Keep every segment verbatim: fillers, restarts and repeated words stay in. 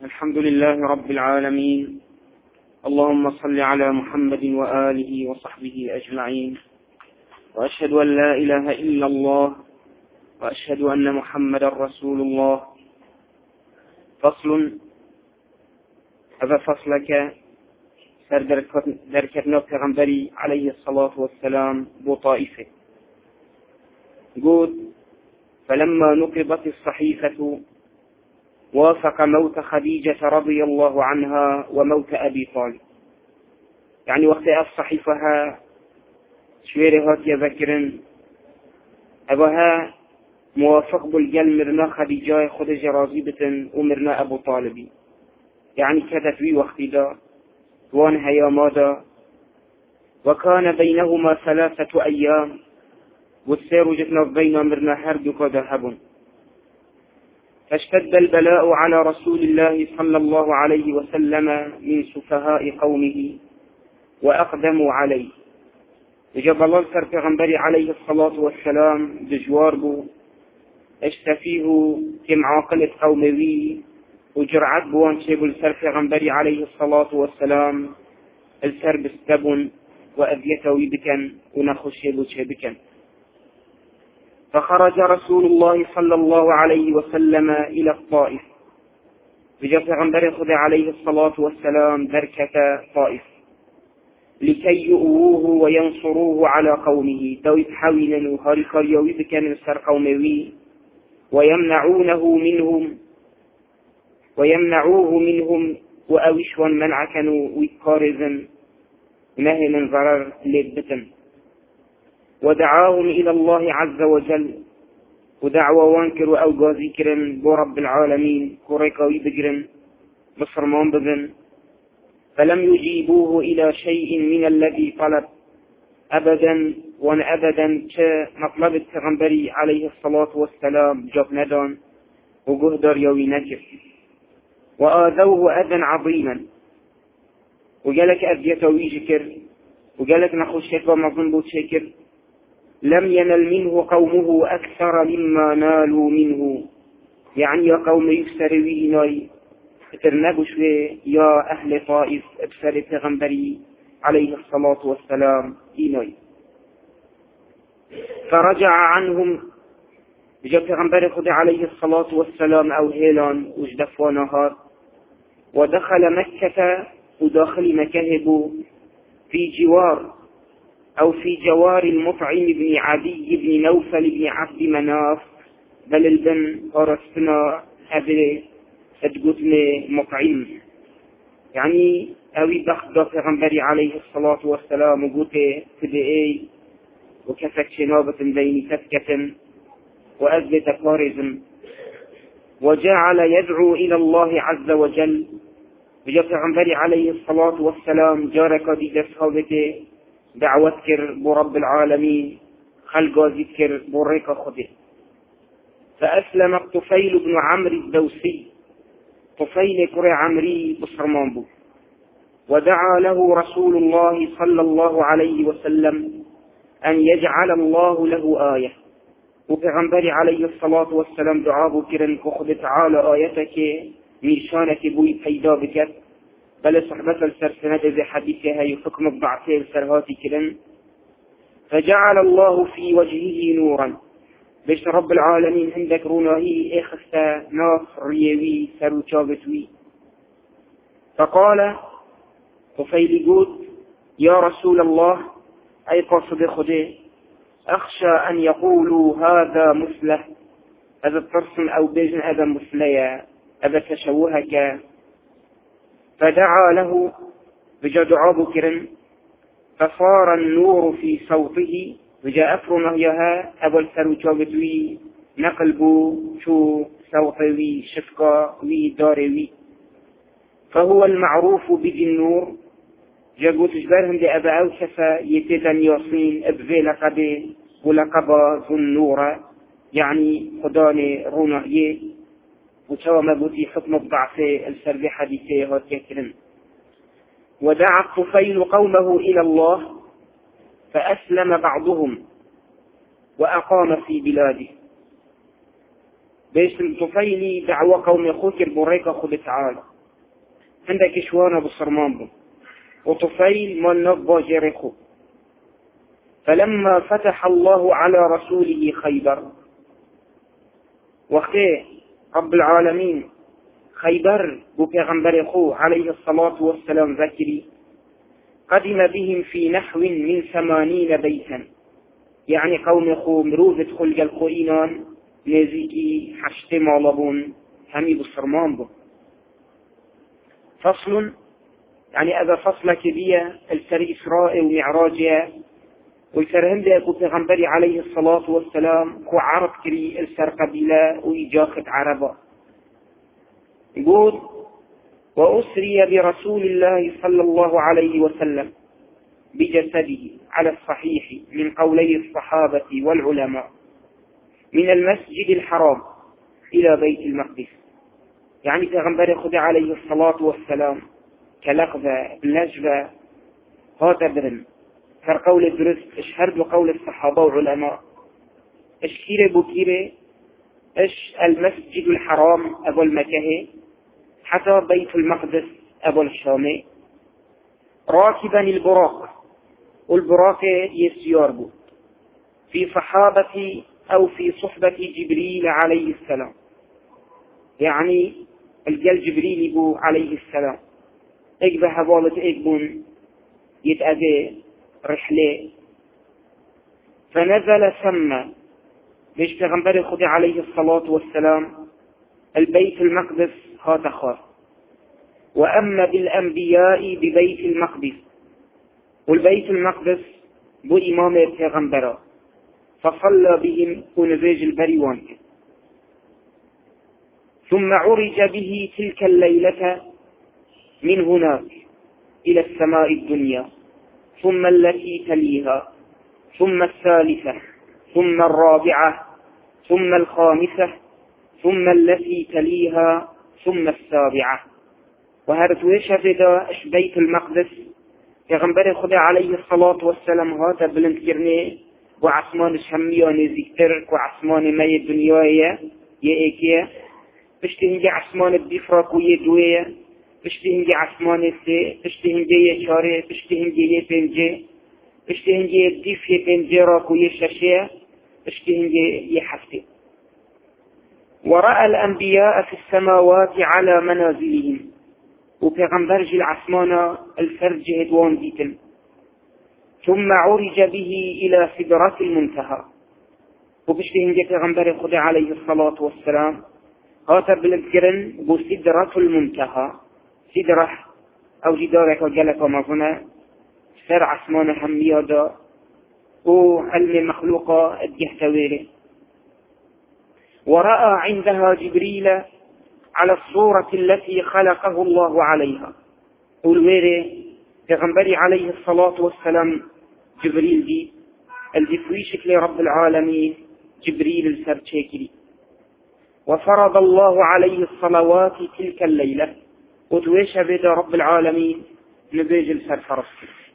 الحمد لله رب العالمين. اللهم صل على محمد وآله وصحبه أجمعين، وأشهد أن لا إله إلا الله، وأشهد أن محمد رسول الله. فصل. هذا فصلك سر دركتنا پیغمبری عليه الصلاة والسلام بطائفه قول: فلما نقضت الصحيفة وافق موت خديجة رضي الله عنها وموت أبي طالب. يعني وقت الصحيفة شويرهات يذكرن أبوها موافق بالجل مرنا خديجة خد جرازي بتن ومرنا أبو طالبي. يعني كذا في وقت دا وان هيا مادا، وكان بينهما ثلاثة أيام، والسير جتنا بين مرنا هردك ذهب. فاشتد البلاء على رسول الله صلى الله عليه وسلم من سفهاء قومه وأقدموا عليه. وجب الله سر پیغمبر عليه الصلاة والسلام دجوار بو اشتفيه كم عاقلة قومه وجرعت بوان شبل سر پیغمبر عليه الصلاة والسلام السر بستبن وأذيته بكن ونخش بكن. فخرج رسول الله صلى الله عليه وسلم إلى الطائف. بجاء پیغمبر خدا عليه الصلاة والسلام دركة طائف لكي يؤوه وينصروه على قومه، دويت حويلا وهاركار يويد كان السر قومه ويمنعونه منهم ويمنعوه منهم وأوشوا منعكنوا ويكارزا نهلا ضرر لبتن. ودعاهم إلى الله عز وجل، ودعوة وانكر أو ذكرا برب العالمين كوريكاوي بجرا بصرمان بذن. فلم يجيبوه إلى شيء من الذي طلب أبدا وان أبدا كمطلب التغنبري عليه الصلاة والسلام جاب ندان وقهدر يوي نكر. وآذوه أذى عظيما، وقالك أذيتوي شكر، وقالك نخش شكر مظن شكر. لم ينل منه قومه أكثر مما نالوا منه. يعني يا قوم يفسرويناي ترنبوا شوي يا أهل طائف ابسر پیغمبري عليه الصلاة والسلام إيناي. فرجع عنهم جاء پیغمبر خدا عليه الصلاة والسلام أو هيلان وجدفوا نهار، ودخل مكة وداخل مكهب في جوار أو في جوار المطعم بن عدي بن نوفل بن عبد مناف، بل البن أرسنا أبي أدقتني مطعم. يعني أوي بخض پیغمبري عليه الصلاة والسلام وقوته تدئي وكفت شنابة بين تفكة وأثبت كارزم، وجعل يدعو إلى الله عز وجل. وجاء پیغمبري عليه الصلاة والسلام جارك دي جسهوته دعوت كر برب العالمين خلقا ذكر بريك خده. فأسلم الطفيل بن عمرو الدوسي، طفيل كري عمري بصرمان بو. ودعا له رسول الله صلى الله عليه وسلم أن يجعل الله له آية. وبيغمبري عليه الصلاة والسلام دعاه كرن كخد تعالى آيتك ميشانك بوي پیدا بكت. بل صحبة السرسنة ذي حديثها يحكم الضعفين السرهاتي كرن. فجعل الله في وجهه نورا. بيش رب العالمين عندك روناهي اخستا ناصر ريوي سرو شابتوي. فقال طفيل قود: يا رسول الله، أي قصد خده، أخشى أن يقولوا هذا مثله، هذا الترسم أو بيجن هذا مثليا، هذا تشوهك. فدعا له بجا دعا بكرا، فصار النور في صوته. وجاء أفر نهيها أول سرو شابتوي نقلبو شو صوتوي شفقا وي داروي. فهو المعروف بذي النور. جاء تجبرهم لأبا أوشفا يتدن يصين أبذي لقبه ولقبا ذو النور، يعني خداني رونهيه. وتوى مبوتي حكم الضعف السربي حديثه هاتيكرن. ودعا الطفيل قومه إلى الله فأسلم بعضهم وأقام في بلاده. بيش الطفيلي دعوة قوم يخوك البريكة خد تعالى عندك شوانا بصرمان بو وطفيل من نبا جرخو. فلما فتح الله على رسوله خيبر وقته رب العالمين خيبر ببيغمبر خو عليه الصلاة والسلام ذكري قدم بهم في نحو من ثمانين بيتا، يعني قوم خو مروفة خلق الخوئينان نزيكي حشت مالبون همي بصرمان بو. فصل يعني هذا فصل كبير السر إسراء ومعراجه ويسرهم بأكو بيغمبر عليه الصلاة والسلام كو عرب كري السر قبيلة وإجاخة عربة. يقول وأسري برسول الله صلى الله عليه وسلم بجسده على الصحيح من قولي الصحابة والعلماء من المسجد الحرام إلى بيت المقدس. يعني بيغمبر خدا عليه الصلاة والسلام كلغذة بلجبة هذا برن كقول الدرس اشهر بقول الصحابة والعلماء اشكير بكير اش المسجد الحرام ابو المكه حتى بيت المقدس ابو الشام راكبا البراق، والبراق يسير بو في صحابة او في صحبة جبريل عليه السلام، يعني الجل جبريل بو عليه السلام اجبه هبالة اجبون يتأذي رحلة. فنزل ثم ليش بيغمبر خدا عليه الصلاة والسلام البيت المقدس هذا خاص. وأما بالأنبياء ببيت المقدس، والبيت المقدس بو إمام بيغمبره فصلى بهم ونزيج البريوان. ثم عرج به تلك الليلة من هناك إلى السماء الدنيا، ثم التي تليها، ثم الثالثة، ثم الرابعة، ثم الخامسة، ثم التي تليها، ثم السابعة. وهرتوش هذا اش بيت المقدس يغنبري خدا عليه الصلاة والسلام هذا بلنتكرني وعثمان الشمية نزيكتر وعثمان ماي الدنيا يأيكيا بشتهنجي عثمان الدفراق ويدوية بشتهنجي عثمان السي بشتهنجي يشاري بشتهنجي يبنجي بشتهنجي الدف يبنجي راك ويشاشي بشتهنجي يحفتي. ورأى الأنبياء في السماوات على منازلهم وبيغمبرج العثمان الفرج هدوان ديتن. ثم عرج به إلى سدرة المنتهى وبشتهنجي بيغمبر خدا عليه الصلاة والسلام هذا بالذكرن بسدرة المنتهى سدرة أو جدارك وجلك ومظنة سر عثمان حميادا وعلم مخلوقة الجهتويري. ورأى عندها جبريل على الصورة التي خلقه الله عليها والويري بغنبري عليه الصلاة والسلام جبريل دي الجفوي شكل رب العالمين جبريل السرشيكري. وفرض الله عليه الصلوات تلك الليلة وتويش بيد رب العالمين نبيج السرفرس.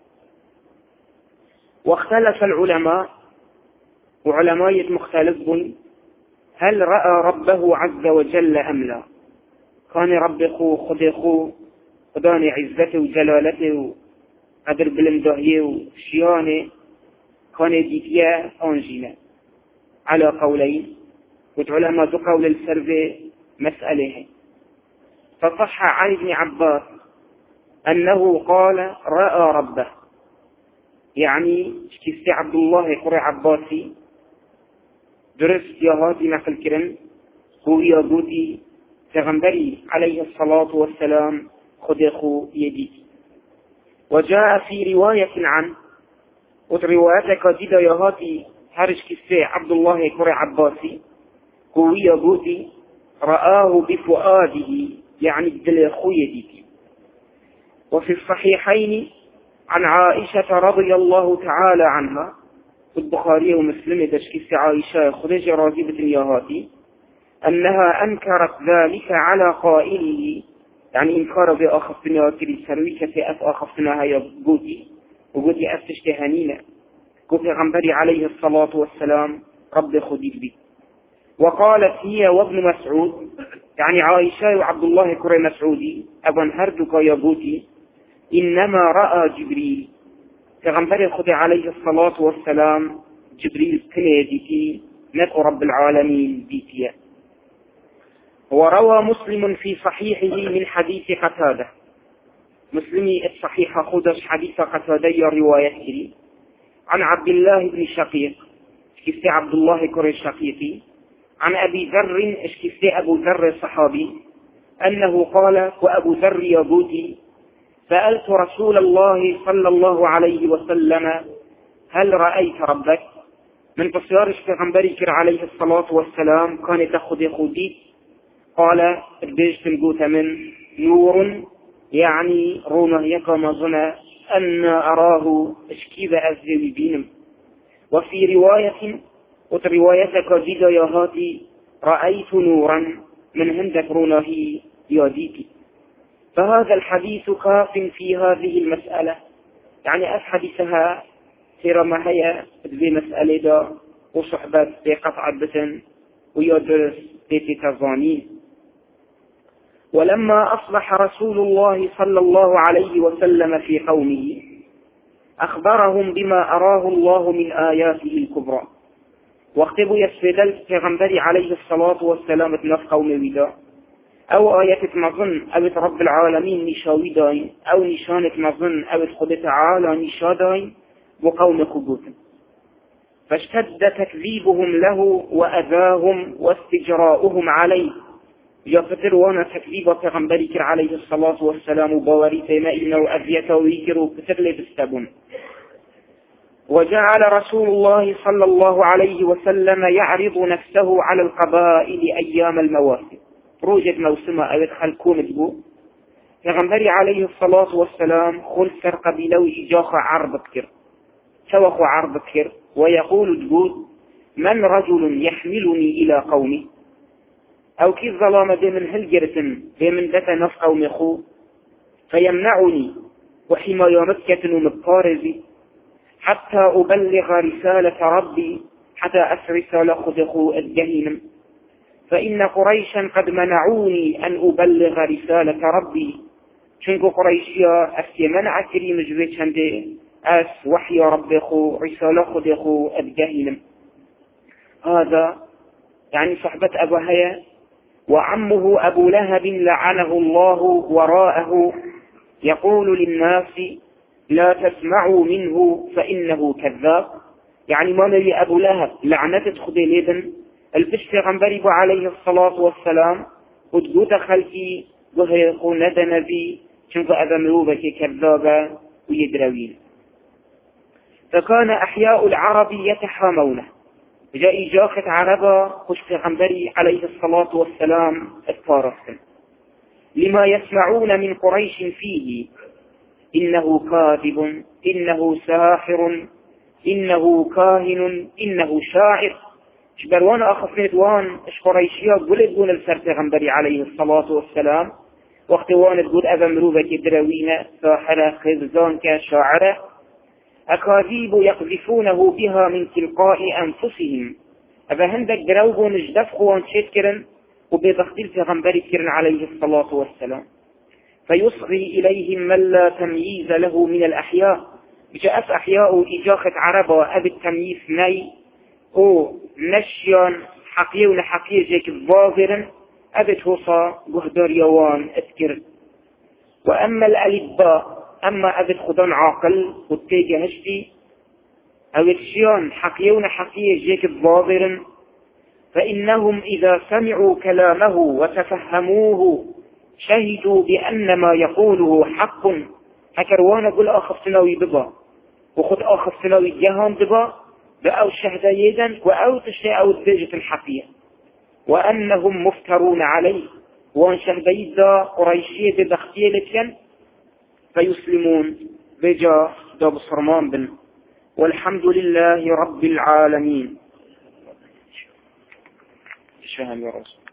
واختلف العلماء وعلماء مختلفون هل رأى ربه عز وجل أم لا. كان رب خو خد خو خداني عزته وجلالته وقدر بلمدهيه وشيانه كان ديتيا أنجينا على قولين وتعلماء ذو قول السرب مسأله. فصح عن ابن عباس أنه قال رأى ربه، يعني كيستي عبد الله قرى عباسي درس يهاتي نقل كرن هو يابوتي تغنبري عليه الصلاة والسلام خدخو يديتي. وجاء في رواية عنه وترواياتك جدا يهاتي هرش كيستي عبد الله قرى عباسي هو يابوتي رآه بفؤاده يعني الدلخو يديتي. وفي الصحيحين عن عائشة رضي الله تعالى عنها البخاري ومسلم دشكيس عائشة خديجة راغبة ياهاتي أنها أنكرت ذلك على قائله، يعني إنكار بأخفتنا كري سرويك في أف أخفتنا هيا بوتي وبوتي أفتشتهانينا قلت غنبري عليه الصلاة والسلام رب خديج بي. وقالت هي وابن مسعود يعني عائشة وعبد الله كري مسعودي أبن هردك يا بوتي إنما رأى جبريل پیغمبر خدا عليه الصلاة والسلام جبريل كليديكي ندعو رب العالمين بيتيا. وروى مسلم في صحيحه من حديث قتادة، مسلمي الصحيح خدش حديث قتادة رواية كري عن عبد الله بن شقيق اشكفت عبد الله كري الشقيقي عن أبي ذر اشكفت أبو ذر الصحابي أنه قال وأبو ذر يبوتي سألت رسول الله صلى الله عليه وسلم هل رأيت ربك؟ من تصيارش پیغمبری كر عليه الصلاة والسلام كان تأخذ خودي قال البيج تنقوت من نور يعني رونه يكما ظن أن أراه اشكيب أزوي بينم. وفي رواية وتروايتك جيدا يا هاتي رأيت نورا من هندك رونه ياديتي. فهذا الحديث كاف في هذه المسألة، يعني أحدثها سيرا ما هي في مسألة دا وصحبة بقطع بسن ويدرس بتتظانين. ولما أصبح رسول الله صلى الله عليه وسلم في قومه أخبرهم بما أراه الله من آياته الكبرى. واختبوا يسفدل پیغمبر عليه الصلاة والسلام اتنف قوم ودا أو آية مظن أو رب العالمين نشاوي داين أو نشانة مظن أو خد تعالى نشا داين وقوم خبوت. فاشتد تكذيبهم له وأذاهم واستجراؤهم عليه. يفتر وانا تكذيب پیغمبری عليه الصلاة والسلام وبواري تيمائنا وأذيته ويكر وكتر بستبون. وجعل رسول الله صلى الله عليه وسلم يعرض نفسه على القبائل أيام المواسم. روجد موسمة أو يدخل كومت بو پیغمبری عليه الصلاة والسلام خل سر قبيلو إجاخ عرض كر سوخ عرض كر ويقول تقول من رجل يحملني إلى قومي أو كيف ظلام دي من هلجرتن دي من دتا نف قومي خو فيمنعني وحما مكة ومبارزي حتى أبلغ رسالة ربي حتى أسرس لخذخو الجهنم. فإن قريشا قد منعوني أن أبلغ رسالة ربي شنكو قريشيا أسي منع كري مجبت هندي أس وحي ربخو رسالة خذخو الجهنم. هذا يعني صحبة أبو هيا. وعمه أبو لهب لعنه الله وراءه يقول للناس لا تسمعوا منه فإنه كذاب. يعني ما لي أبو لهب لعنة خديليدا البشت غنبري عليه الصلاة والسلام وتقوت خلقي وهيقو ندى نبي شنك أذمروبك كذابا ويدروين. فكان أحياء العرب يتحامونه. جاء إجاخة عربا خش غنبري عليه الصلاة والسلام الفارسن لما يسمعون من قريش فيه إنه كاذب إنه ساحر إنه كاهن إنه شاعر. شبروان أخفنت وان اش قريشيا قلت قول السر غنبري عليه الصلاة والسلام واختوان تقول أذمروبك دروين ساحرة خزان كشاعرة أكاذيب يقذفونه بها من تلقاء أنفسهم. أبا هندك دروبون اجدفقوا وانشيت كرن وبيضختيل في غنبري كرن عليه الصلاة والسلام فيصغي إليهم من لا تمييز له من الأحياء. جاءت أحياء إجاخة عربة أبي التمييز ناي أو نشيان حقية ولحقية جيك الظاهرا أبي توصى قهدار يوان أذكر. وأما الألباء أما أبد خدان عاقل والتيجي هشتي أو الشيان حقيون حقية جيك الظاهر فإنهم إذا سمعوا كلامه وتفهموه شهدوا بأن ما يقوله حق. هكروانا قل آخر سنوي ببا وخد آخر سنوي جهان ببا بأو الشهدة يدا وأو تشتي أو الدجة الحقية وأنهم مفترون عليه وأن شهدي دا قريشية ببختية لتين فيسلمون بجا داب صرمان بن. والحمد لله رب العالمين. شهد يا رسول